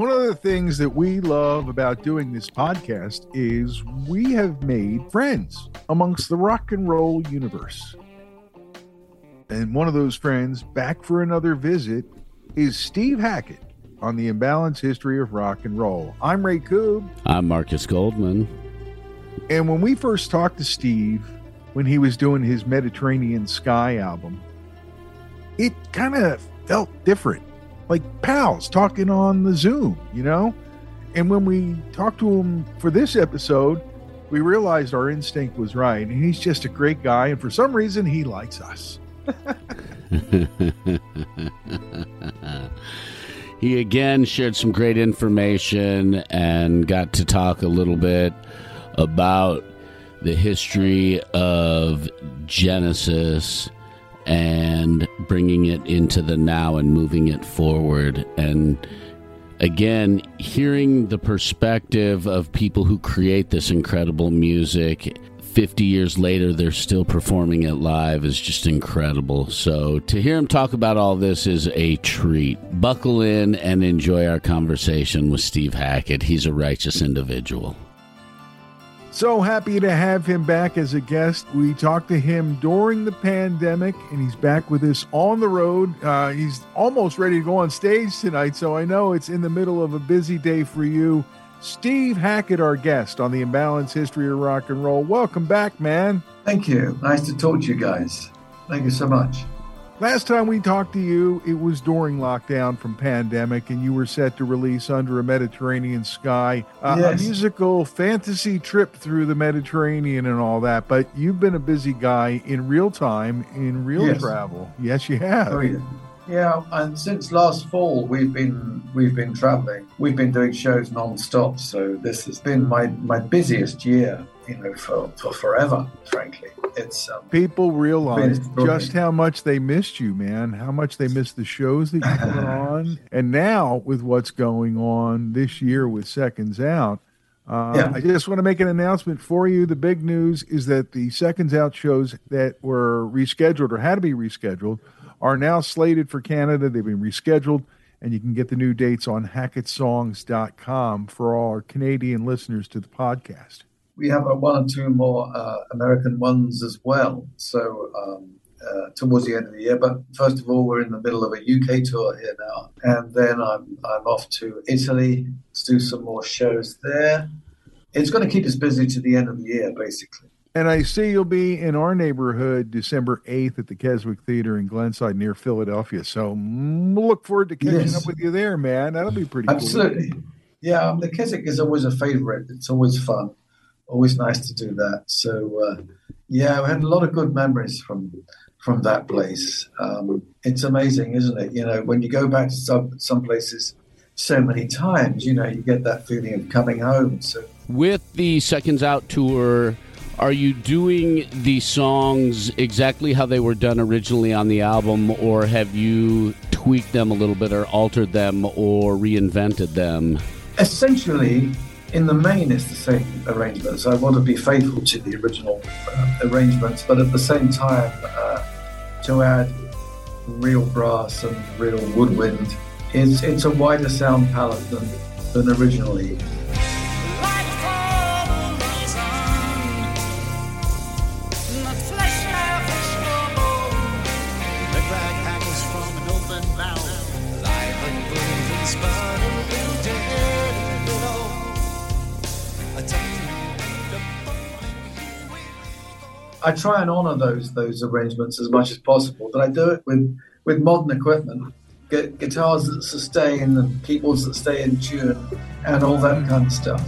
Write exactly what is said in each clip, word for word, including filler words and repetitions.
One of the things that we love about doing this podcast is we have made friends amongst the rock and roll universe. And one of those friends, back for another visit, is Steve Hackett on the Imbalanced History of Rock and Roll. I'm Ray Koob. I'm Marcus Goldman. And when we first talked to Steve, when he was doing his Mediterranean Sky album, it kind of felt different. Like pals talking on the Zoom, you know? And when we talked to him for this episode, we realized our instinct was right. And he's just a great guy. And for some reason, he likes us. He again shared some great information and got to talk a little bit about the history of Genesis and bringing it into the now and moving it forward. And again, hearing the perspective of people who create this incredible music, fifty years later, they're still performing it live is just incredible. So to hear him talk about all this is a treat. Buckle in and enjoy our conversation with Steve Hackett. He's a righteous individual. So happy to have him back as a guest. We talked to him during the pandemic, and he's back with us on the road. Uh, he's almost ready to go on stage tonight, so I know it's in the middle of a busy day for you. Steve Hackett, our guest on the Imbalanced History of Rock and Roll. Welcome back, man. Thank you. Nice to talk to you guys. Thank you so much. Last time we talked to you, it was during lockdown from pandemic, and you were set to release Under a Mediterranean Sky, uh, yes. a musical fantasy trip through the Mediterranean and all that. But you've been a busy guy in real time, in real yes. travel. Yes, you have. Oh, yeah. Yeah, and since last fall, we've been we've been traveling. We've been doing shows non-stop. So this has been my, my busiest year, you know, for, for forever, frankly. It's um, people realize just how much they missed you, man, how much they missed the shows that you put on. And now with what's going on this year with Seconds Out, uh, yeah. I just want to make an announcement for you. The big news is that the Seconds Out shows that were rescheduled or had to be rescheduled are now slated for Canada. They've been rescheduled, and you can get the new dates on hackett songs dot com for all our Canadian listeners to the podcast. We have uh, one or two more uh, American ones as well, so um, uh, towards the end of the year. But first of all, we're in the middle of a U K tour here now, and then I'm I'm off to Italy to do some more shows there. It's going to keep us busy to the end of the year, basically. And I see you'll be in our neighborhood December eighth at the Keswick Theater in Glenside near Philadelphia. So mm, look forward to catching yes. up with you there, man. That'll be pretty Absolutely. cool. Absolutely. Yeah, um, the Keswick is always a favorite. It's always fun. Always nice to do that. So, uh, yeah, we had a lot of good memories from from that place. Um, it's amazing, isn't it? You know, when you go back to some, some places so many times, you know, you get that feeling of coming home. So, with the Seconds Out tour, are you doing the songs exactly how they were done originally on the album, or have you tweaked them a little bit or altered them or reinvented them? Essentially, in the main, it's the same arrangements. I want to be faithful to the original uh, arrangements, but at the same time, uh, to add real brass and real woodwind, it's it's a wider sound palette than than originally. I try and honour those those arrangements as much as possible, but I do it with, with modern equipment, Get guitars that sustain and keyboards that stay in tune and all that kind of stuff.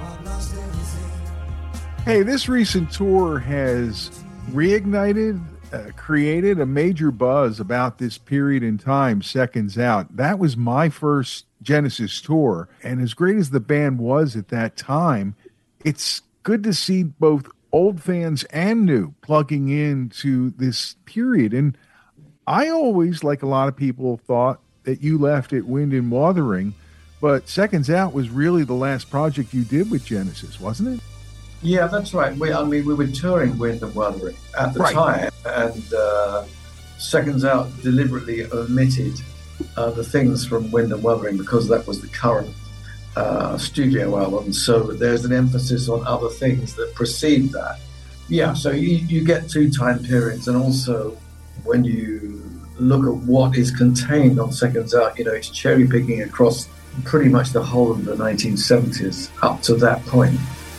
Hey, this recent tour has reignited uh, created a major buzz about this period in time, Seconds Out. That was my first Genesis tour. And as great as the band was at that time, it's good to see both old fans and new plugging into this period. And I always, like a lot of people, thought that you left at Wind and Wuthering, but Seconds Out was really the last project you did with Genesis, wasn't it? Yeah, that's right. We, I mean, we were touring Wind and Wuthering at the right. time, and uh, Seconds Out deliberately omitted uh, the things from Wind and Wuthering because that was the current uh, studio album. So there's an emphasis on other things that precede that. Yeah, so you, you get two time periods, and also when you look at what is contained on Seconds Out, you know, it's cherry picking across pretty much the whole of the nineteen seventies up to that point.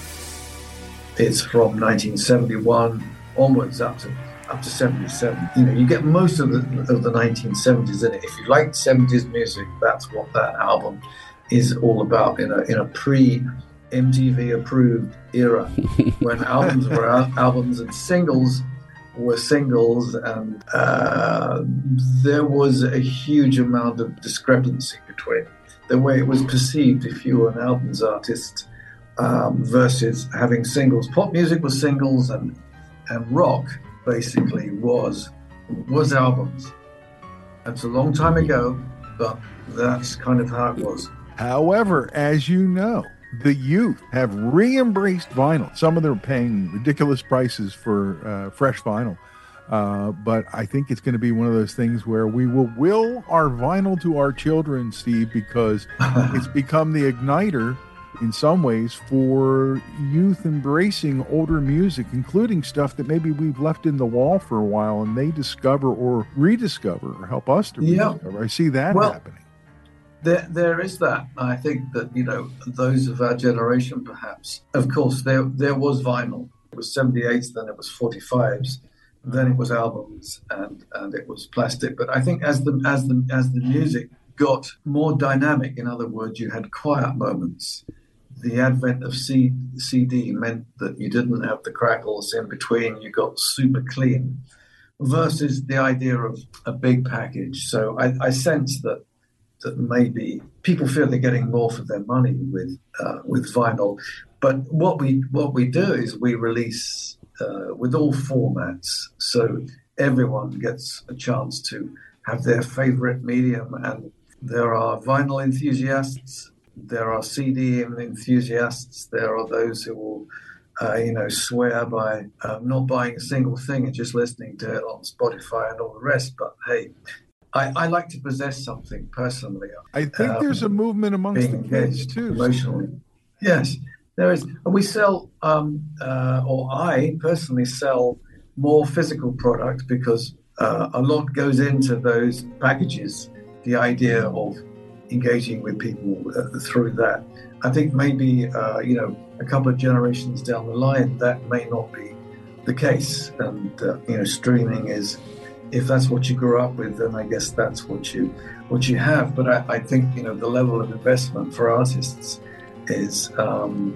It's from nineteen seventy-one onwards up to up to seventy-seven. You know, you get most of the of the nineteen seventies in it. If you like seventies music, that's what that album is all about. In a in a pre M T V approved era, when albums were al- albums and singles were singles, and uh, there was a huge amount of discrepancy between the way it was perceived if you were an albums artist um, versus having singles. Pop music was singles, and and rock basically was was albums. That's a long time ago, but that's kind of how it was. However, as you know, the youth have re-embraced vinyl. Some of them are paying ridiculous prices for uh, fresh vinyl. Uh, but I think it's going to be one of those things where we will will our vinyl to our children, Steve, because it's become the igniter in some ways for youth embracing older music, including stuff that maybe we've left in the wall for a while and they discover or rediscover or help us to rediscover. Yeah. I see that well, happening. There, there is that. I think that, you know, those of our generation, perhaps, of course, there there was vinyl. It was seventy-eights, then it was forty-fives, then it was albums, and, and it was plastic. But I think as the as the as the music got more dynamic, in other words, you had quiet moments. The advent of C, CD meant that you didn't have the crackles in between. You got super clean, versus the idea of a big package. So I, I sense that. that maybe people feel they're getting more for their money with uh, with vinyl, but what we what we do is we release uh, with all formats, so everyone gets a chance to have their favorite medium. And there are vinyl enthusiasts, there are C D enthusiasts, there are those who will, uh, you know, swear by uh, not buying a single thing and just listening to it on Spotify and all the rest. But hey, I, I like to possess something personally. I think um, there's a movement amongst the kids too. Emotionally. Yes, there is. We sell, um, uh, or I personally sell more physical product because uh, a lot goes into those packages. The idea of engaging with people uh, through that. I think maybe, uh, you know, a couple of generations down the line, that may not be the case. And, uh, you know, streaming is... if that's what you grew up with, then I guess that's what you what you have. But I, I think, you know, the level of investment for artists is, um,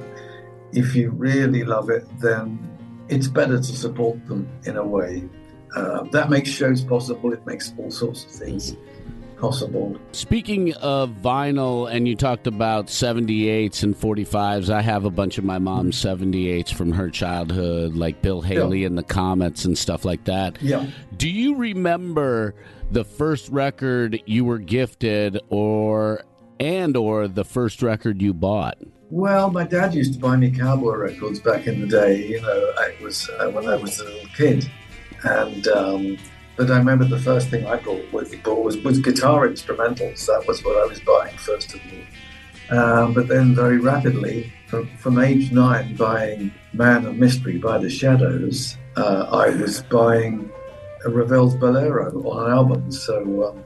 if you really love it, then it's better to support them in a way. Uh, that makes shows possible. It makes all sorts of things possible. Speaking of vinyl, and you talked about seventy-eights and forty-fives, I have a bunch of my mom's seventy-eights from her childhood, like Bill Haley yeah. and the Comets and stuff like that. Yeah. Do you remember the first record you were gifted, or and or the first record you bought? Well, my dad used to buy me cowboy records back in the day. You know, I was uh, when I was a little kid, and um, but I remember the first thing I bought was, was, was guitar instrumentals. That was what I was buying first of all. Um, but then very rapidly, from, from age nine, buying Man of Mystery by The Shadows, uh, I was buying a Ravel's Bolero on an album. So um,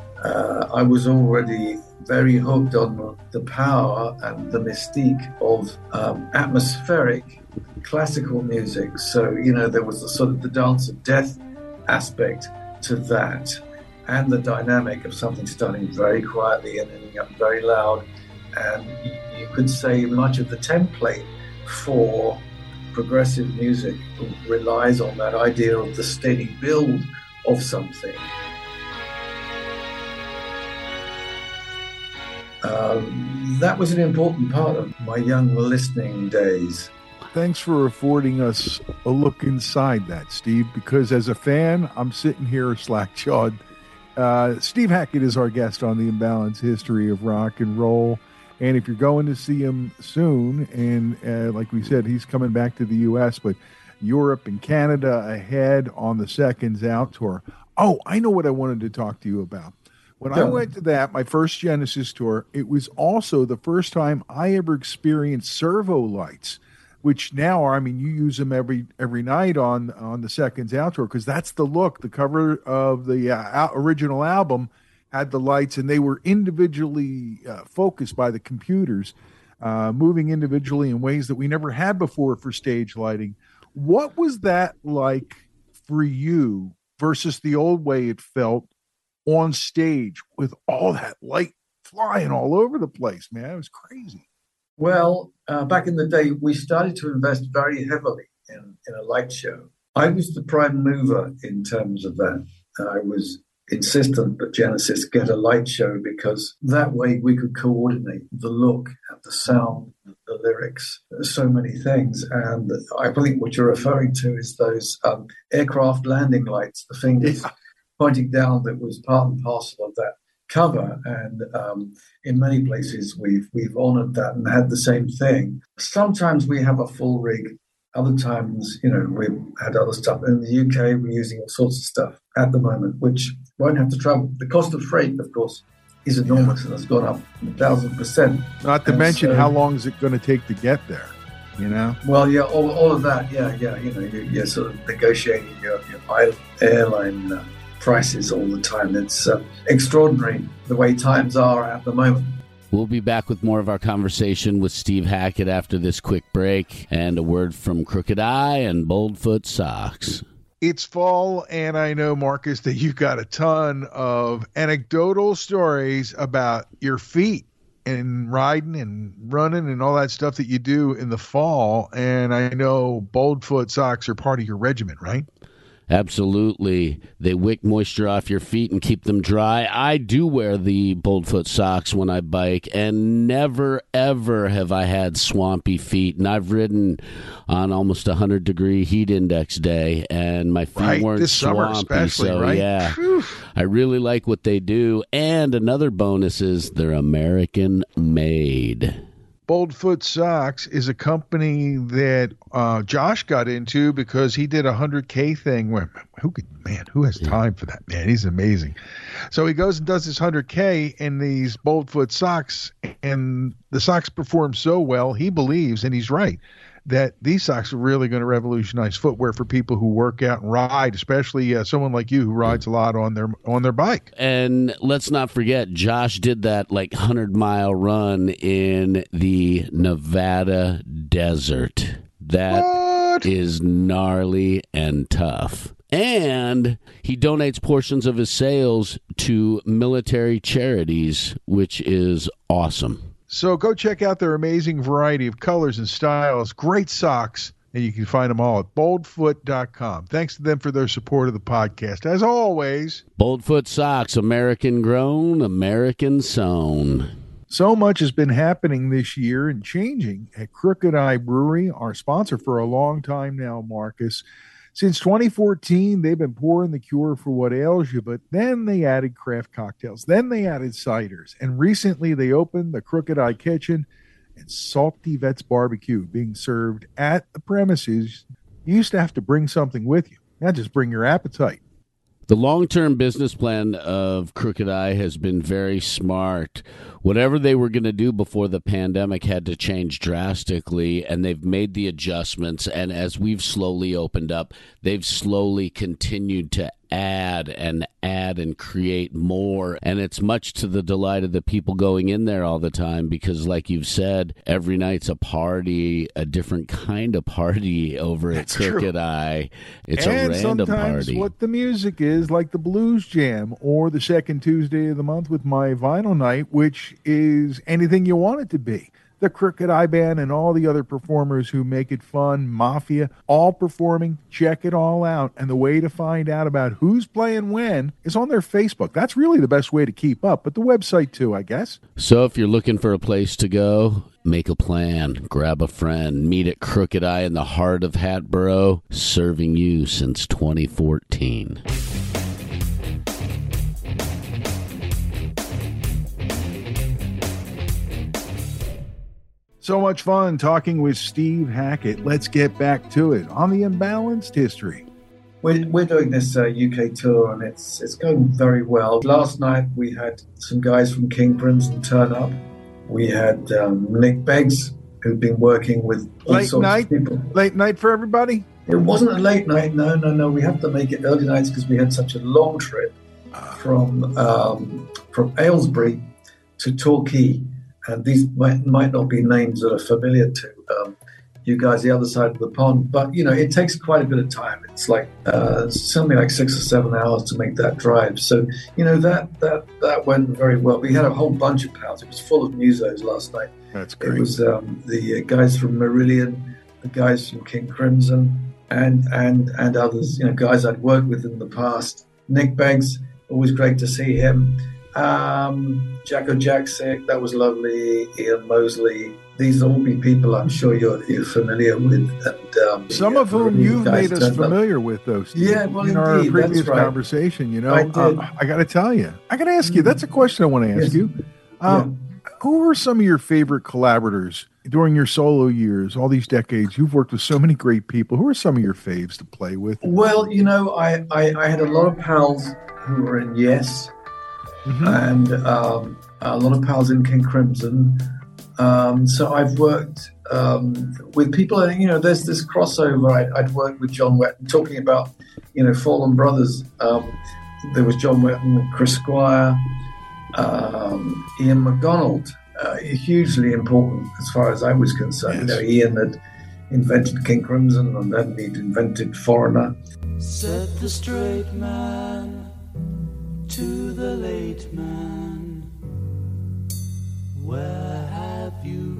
uh, I was already very hooked on the power and the mystique of um, atmospheric classical music. So, you know, there was the sort of the dance of death aspect to that, and the dynamic of something starting very quietly and ending up very loud. And you could say much of the template for progressive music relies on that idea of the steady build of something. Um, that was an important part of my young listening days. Thanks for affording us a look inside that, Steve, because as a fan, I'm sitting here slack-jawed. Uh, Steve Hackett is our guest on the Imbalanced History of Rock and Roll. And if you're going to see him soon, and uh, like we said, he's coming back to the U S, but Europe and Canada ahead on the Seconds Out tour. Oh, I know what I wanted to talk to you about. When I went to that, my first Genesis tour, it was also the first time I ever experienced servo lights, which now, I mean, you use them every every night on, on the Seconds Out tour, because that's the look. The cover of the uh, original album had the lights, and they were individually uh, focused by the computers, uh, moving individually in ways that we never had before for stage lighting. What was that like for you versus the old way it felt on stage with all that light flying all over the place, man? It was crazy. Well, uh, back in the day, we started to invest very heavily in, in a light show. I was the prime mover in terms of that. I was insistent that Genesis get a light show because that way we could coordinate the look and the sound, the lyrics, so many things. And I think what you're referring to is those um, aircraft landing lights, the fingers yeah. pointing down, that was part and parcel of that cover. And um, in many places we've we've honored that and had the same thing. Sometimes we have a full rig. Other times, you know, we've had other stuff. In the U K, we're using all sorts of stuff at the moment, which won't have to travel. The cost of freight, of course, is enormous yeah. and has gone up a thousand percent. Not to and mention so, how long is it going to take to get there, you know? Well, yeah, all, all of that, yeah, yeah. You know, you're, you're sort of negotiating your, your airline uh, prices all the time. It's uh, extraordinary the way times are at the moment. We'll be back with more of our conversation with Steve Hackett after this quick break and a word from Crooked Eye and Boldfoot Socks. It's fall, and I know, Marcus, that you've got a ton of anecdotal stories about your feet and riding and running and all that stuff that you do in the fall. And I know Boldfoot Socks are part of your regimen, right? Absolutely. They wick moisture off your feet and keep them dry. I do wear the Boldfoot socks when I bike, and never, ever have I had swampy feet. And I've ridden on almost a one hundred degree heat index day, and my feet right, weren't this summer swampy. Especially, so, right? yeah, Whew. I really like what they do. And another bonus is they're American made. Boldfoot Socks is a company that uh, Josh got into because he did a one hundred K thing where, who could, man, who has time for that, man? He's amazing. So he goes and does this one hundred K in these Boldfoot socks, and the socks perform so well, he believes, and he's right, that these socks are really going to revolutionize footwear for people who work out and ride, especially uh, someone like you who rides a lot on their on their bike. And let's not forget, Josh did that like one hundred mile run in the Nevada desert. That what? is gnarly and tough. And he donates portions of his sales to military charities, which is awesome. So go check out their amazing variety of colors and styles. Great socks, and you can find them all at boldfoot dot com. Thanks to them for their support of the podcast. As always, Boldfoot Socks, American grown, American sewn. So much has been happening this year and changing at Crooked Eye Brewery, our sponsor for a long time now, Marcus. Since twenty fourteen, they've been pouring the cure for what ails you, but then they added craft cocktails. Then they added ciders. And recently they opened the Crooked Eye Kitchen and Salty Vets Barbecue being served at the premises. You used to have to bring something with you. Now just bring your appetite. The long-term business plan of Crooked Eye has been very smart. Whatever they were going to do before the pandemic had to change drastically, and they've made the adjustments. And as we've slowly opened up, they've slowly continued to add and add and create more. And it's much to the delight of the people going in there all the time because, like you've said, every night's a party, a different kind of party over That's at Crooked true. Eye. It's and a random sometimes party. What the music is, like the Blues Jam or the second Tuesday of the month with my vinyl night, which is anything you want it to be. the Crooked Eye Band, and all the other performers who make it fun, Mafia, all performing. Check it all out. And the way to find out about who's playing when is on their Facebook. That's really the best way to keep up, but the website too, I guess. So if you're looking for a place to go, make a plan, grab a friend, meet at Crooked Eye in the heart of Hatboro, serving you since twenty fourteen. So much fun talking with Steve Hackett. Let's get back to it on the Imbalanced History. We're, we're doing this uh, U K tour, and it's it's going very well. Last night we had some guys from King Crimson turn up. We had um, Nick Beggs, who'd been working with all late sorts night, of people. Late night for everybody? It wasn't a late night. No, no, no. We have to make it early nights because we had such a long trip from um, from Aylesbury to Torquay. And these might, might not be names that are familiar to um, you guys the other side of the pond. But, you know, it takes quite a bit of time. It's like uh, something like six or seven hours to make that drive. So, you know, that that that went very well. We had a whole bunch of pals. It was full of musos last night. That's great. It was um, the guys from Marillion, the guys from King Crimson, and, and, and others, you know, guys I'd worked with in the past. Nick Beggs, always great to see him. Um, Jacko Jaksic, that was lovely. Ian Mosley. These will all be people I'm sure you're, you're familiar with. And um, some yeah, of whom you've made us familiar up. with, though, Steve. Yeah, well, in indeed, our previous that's right. conversation, you know, I, did. uh, I got to tell you, I got to ask you. That's a question I want to ask yes. you. Um, yeah. Who were some of your favorite collaborators during your solo years? All these decades, you've worked with so many great people. Who are some of your faves to play with? Well, you know, I, I, I had a lot of pals who were in Yes. Mm-hmm. And um, a lot of pals in King Crimson. Um, so I've worked um, with people, you know, there's this crossover. I'd, I'd worked with John Wetton, talking about, you know, Fallen Brothers. Um, there was John Wetton, Chris Squire, um, Ian McDonald, uh, hugely important as far as I was concerned. Yes. You know, Ian had invented King Crimson, and then he'd invented Foreigner. Set the straight man to the late man, where have you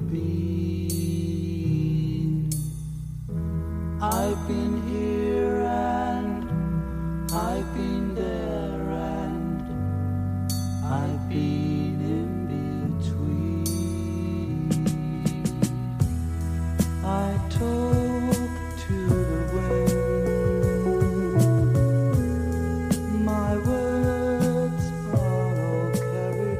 been? I've been here and I've been there and I've been in between. I talk to the wind, my words are all carried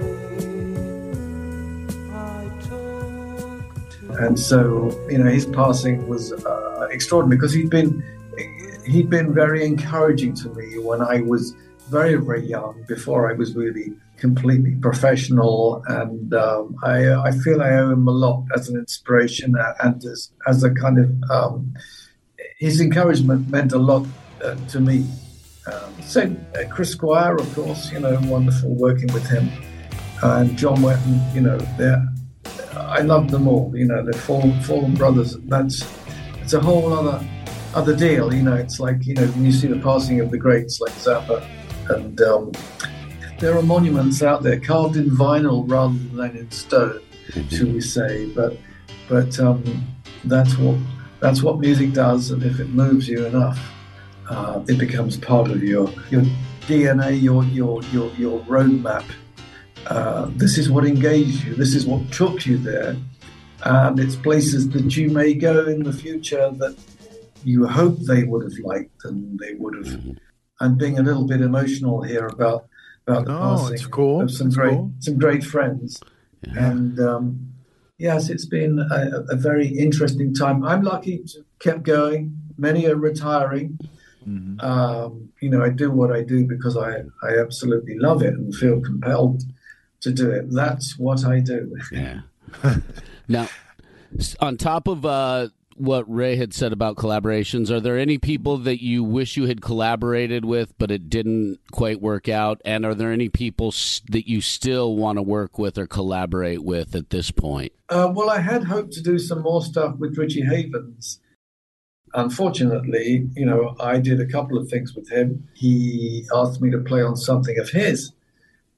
away. I talk to And so, you know, his passing was uh, extraordinary because he'd been he'd been very encouraging to me when I was very, very young, before I was really completely professional. And um, I, I feel I owe him a lot as an inspiration and as, as a kind of, um, his encouragement meant a lot uh, to me. Um, so uh, Chris Squire, of course, you know, wonderful working with him. Uh, and John Wetton, you know, they're, I love them all, you know, they're fallen, fallen brothers. That's, it's a whole other, other deal, you know. It's like, you know, when you see the passing of the greats like Zappa, and um, there are monuments out there carved in vinyl rather than in stone, mm-hmm. should we say? But but um, that's what that's what music does, and if it moves you enough, uh, it becomes part of your your D N A, your your your your roadmap. Uh, this is what engaged you. This is what took you there, and it's places that you may go in the future that you hope they would have liked and they would have. Mm-hmm. I'm being a little bit emotional here about about the oh, passing it's cool. of some it's great cool. some great friends, yeah. and um, yes, it's been a, a very interesting time. I'm lucky to have kept going. Many are retiring. Mm-hmm. Um, you know, I do what I do because I I absolutely love it and feel compelled to do it. That's what I do. Yeah. Now, on top of uh, what Ray had said about collaborations, are there any people that you wish you had collaborated with but it didn't quite work out? And are there any people that you still want to work with or collaborate with at this point? Uh, well, I had hoped to do some more stuff with Richie Havens. Unfortunately, you know, I did a couple of things with him. He asked me to play on something of his,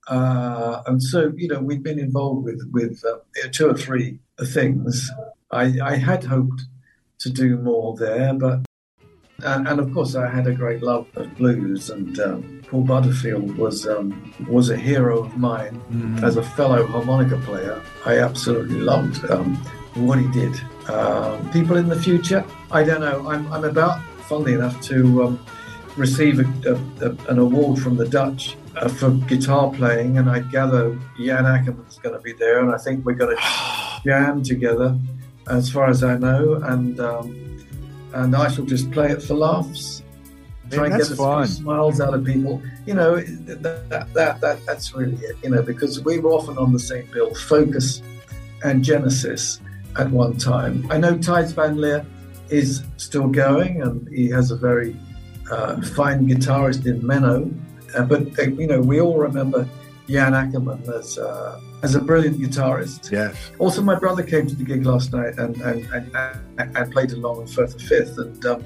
Uh, and so, you know, we've been involved with with uh, two or three things. I, I had hoped to do more there, but and, and of course I had a great love of blues, and um, Paul Butterfield was um, was a hero of mine mm. as a fellow harmonica player. I absolutely loved um, what he did. Um, people in the future, I don't know. I'm I'm about, funnily enough, to um, receive a, a, a, an award from the Dutch uh, for guitar playing, and I gather Jan Akkerman's going to be there, and I think we're going to jam together, as far as I know, and um, and I shall just play it for laughs, try and get a few smiles out of people. You know, that, that that that that's really it. You know, because we were often on the same bill, Focus and Genesis at one time. I know Thijs van Leer is still going, and he has a very uh, fine guitarist in Menno. Uh, but uh, you know, we all remember Jan Akkerman as uh, as a brilliant guitarist. Yes. Also, my brother came to the gig last night and and, and, and, and played along on Firth of Fifth, and um,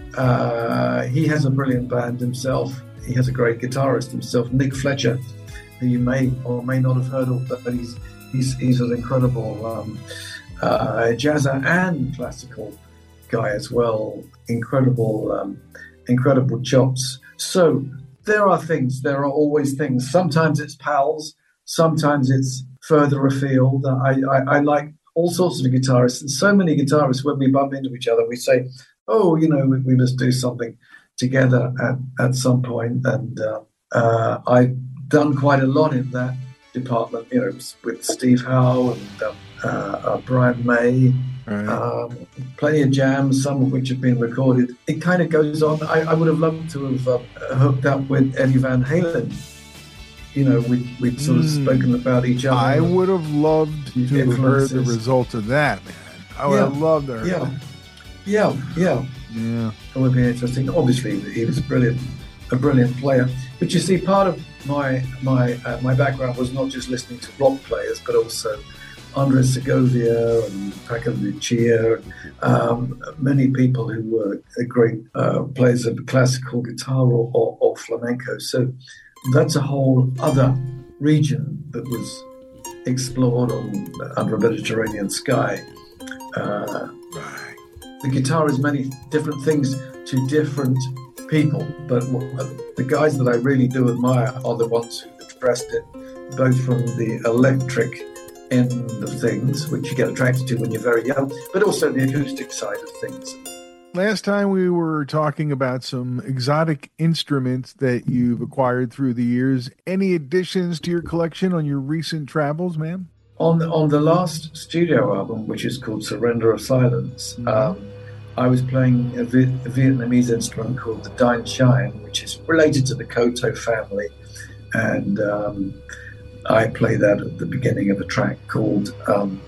uh, he has a brilliant band himself. He has a great guitarist himself, Nick Fletcher, who you may or may not have heard of, but he's he's he's an incredible um, uh, jazzer and classical guy as well. Incredible, um, incredible chops. So. There are things, there are always things. Sometimes it's pals, sometimes it's further afield. I, I, I like all sorts of guitarists, and so many guitarists, when we bump into each other, we say, oh, you know, we, we must do something together at, at some point. And uh, uh, I've done quite a lot in that department, you know, with Steve Howe and uh, uh, Brian May. Right. Um, plenty of jams, some of which have been recorded. It kind of goes on. I, I would have loved to have uh, hooked up with Eddie Van Halen. You know, we, we'd sort of mm. spoken about each other. I would have loved to have heard the result of that, man. I would yeah. have loved to hear yeah. yeah, yeah, yeah. It would be interesting. Obviously, he was brilliant, a brilliant player. But you see, part of my my uh, my background was not just listening to rock players, but also Andres Segovia and Paco de Lucia, um, many people who were great uh, players of classical guitar or, or, or flamenco. So that's a whole other region that was explored on under a Mediterranean sky. Uh, the guitar is many different things to different people, but the guys that I really do admire are the ones who addressed it, both from the electric end of things, which you get attracted to when you're very young, but also the acoustic side of things. Last time we were talking about some exotic instruments that you've acquired through the years. Any additions to your collection on your recent travels, man? On on the last studio album, which is called Surrender of Silence, mm-hmm. um, I was playing a, v- a Vietnamese instrument called the Dine Chine, which is related to the Koto family, and um, I play that at the beginning of a track called um,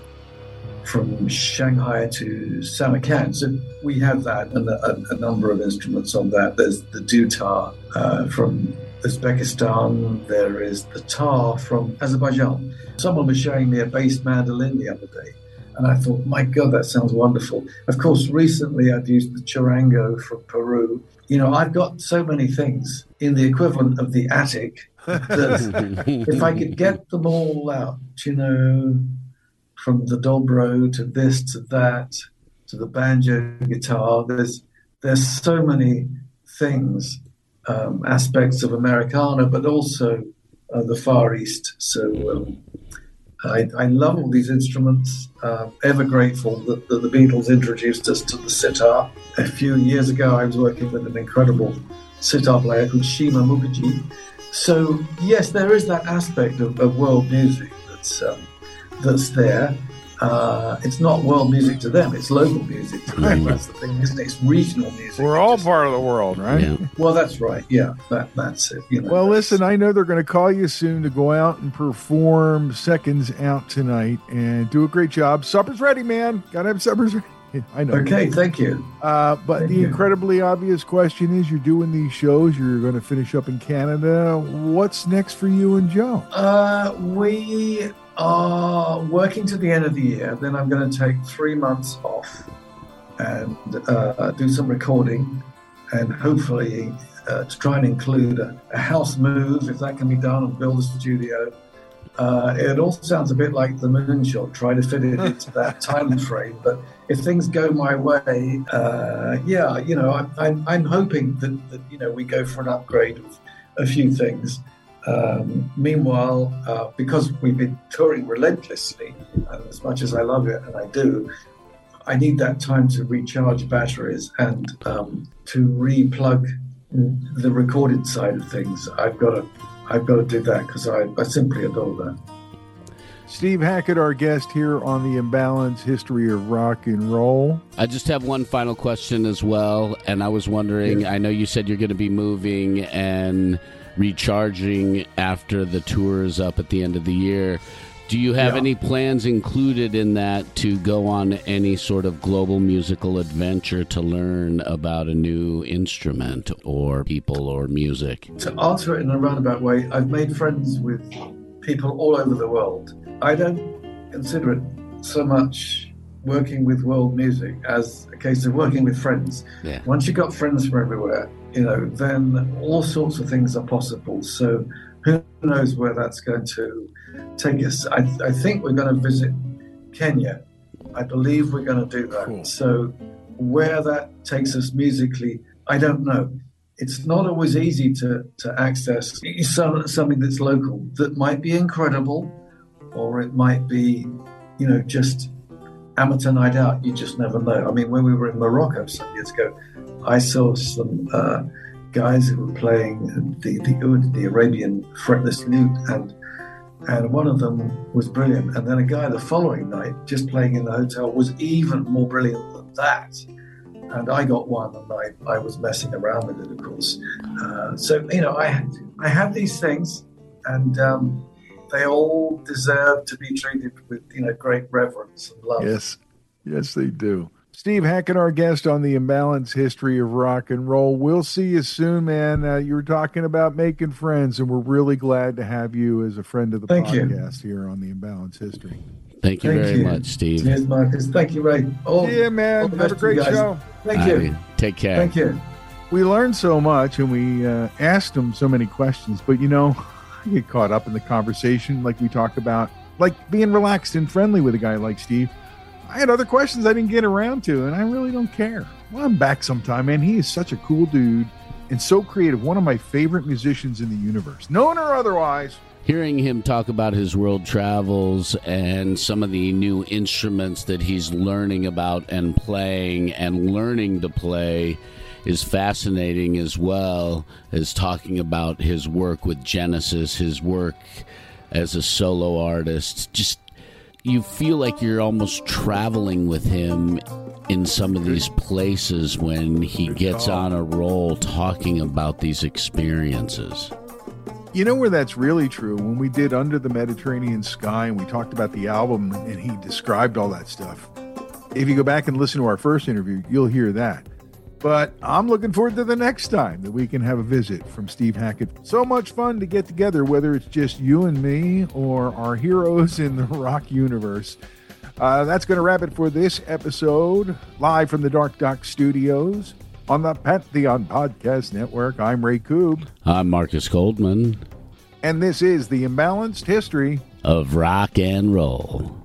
From Shanghai to Samarkand. So we have that and a, a number of instruments on that. There's the dutar uh, from Uzbekistan. There is the tar from Azerbaijan. Someone was showing me a bass mandolin the other day, and I thought, my God, that sounds wonderful. Of course, recently I've used the charango from Peru. You know, I've got so many things in the equivalent of the attic that if I could get them all out, you know, from the dobro to this to that to the banjo guitar, there's there's so many things, um, aspects of Americana, but also uh, the Far East. So um, I, I love all these instruments. Uh, ever grateful that, that the Beatles introduced us to the sitar. A few years ago, I was working with an incredible sitar player called Shima Mukherjee. So yes, there is that aspect of, of world music that's um, that's there. Uh, it's not world music to them; it's local music to them. That's the thing, isn't it? It's regional music. We're all just part of the world, right? Yeah. Well, that's right. Yeah, that, that's it. You know, well, listen, I know they're going to call you soon to go out and perform Seconds Out tonight and do a great job. Supper's ready, man. Got to have supper's ready. I know. Okay, thank you. Uh, but thank the you. incredibly obvious question is, you're doing these shows. You're going to finish up in Canada. What's next for you and Joe? Uh, we are working to the end of the year. Then I'm going to take three months off and uh, do some recording, and hopefully uh, to try and include a, a house move, if that can be done, and build a studio. Uh, it all sounds a bit like the moonshot, try to fit it into that time frame. But if things go my way, uh, yeah, you know, I'm, I'm, I'm hoping that, that, you know, we go for an upgrade of a few things. Um, meanwhile, uh, because we've been touring relentlessly, and as much as I love it, and I do, I need that time to recharge batteries and um, to re-plug the recorded side of things. I've got to I've got to do that because I, I simply adore that. Steve Hackett, our guest here on the Imbalance History of Rock and Roll. I just have one final question as well, and I was wondering, yeah. I know you said you're going to be moving and recharging after the tour is up at the end of the year. Do you have yeah. any plans included in that to go on any sort of global musical adventure to learn about a new instrument or people or music? To answer it in a roundabout way, I've made friends with people all over the world. I don't consider it so much working with world music as a case of working with friends. Yeah. Once you've got friends from everywhere, you know, then all sorts of things are possible. So who knows where that's going to take us. I, I think we're going to visit Kenya. I believe we're going to do that. Cool. So where that takes us musically, I don't know. It's not always easy to, to access some, something that's local that might be incredible, or it might be, you know, just amateur night out. You just never know. I mean, when we were in Morocco some years ago, I saw some uh, guys who were playing the the oud, the Arabian fretless lute, and and one of them was brilliant. And then a guy the following night, just playing in the hotel, was even more brilliant than that. And I got one, and I, I was messing around with it, of course. Uh, so, you know, I I have these things, and um, they all deserve to be treated with, you know, great reverence and love. Yes, yes, they do. Steve Hackett, our guest on the Imbalance History of Rock and Roll. We'll see you soon, man. Uh, you were talking about making friends, and we're really glad to have you as a friend of the Thank podcast you. here on the Imbalance History. Thank you Thank very you. much, Steve. Cheers, Marcus. Thank you, Ray. All, yeah, man. Have a great show. Thank All you. right. Take care. Thank you. We learned so much, and we uh, asked him so many questions, but, you know, I get caught up in the conversation like we talk about, like being relaxed and friendly with a guy like Steve. I had other questions I didn't get around to, and I really don't care. Well, I'm back sometime, man. He is such a cool dude and so creative. One of my favorite musicians in the universe, known or otherwise. Hearing him talk about his world travels and some of the new instruments that he's learning about and playing and learning to play is fascinating, as well as talking about his work with Genesis, his work as a solo artist. Just you feel like you're almost traveling with him in some of these places when he gets on a roll talking about these experiences. You know where that's really true? When we did Under the Mediterranean Sky and we talked about the album and he described all that stuff. If you go back and listen to our first interview, you'll hear that. But I'm looking forward to the next time that we can have a visit from Steve Hackett. So much fun to get together, whether it's just you and me or our heroes in the rock universe. Uh, that's going to wrap it for this episode, live from the Dark Dock Studios on the Pantheon Podcast Network. I'm Ray Koob. I'm Marcus Goldman. And this is the Imbalanced History of Rock and Roll.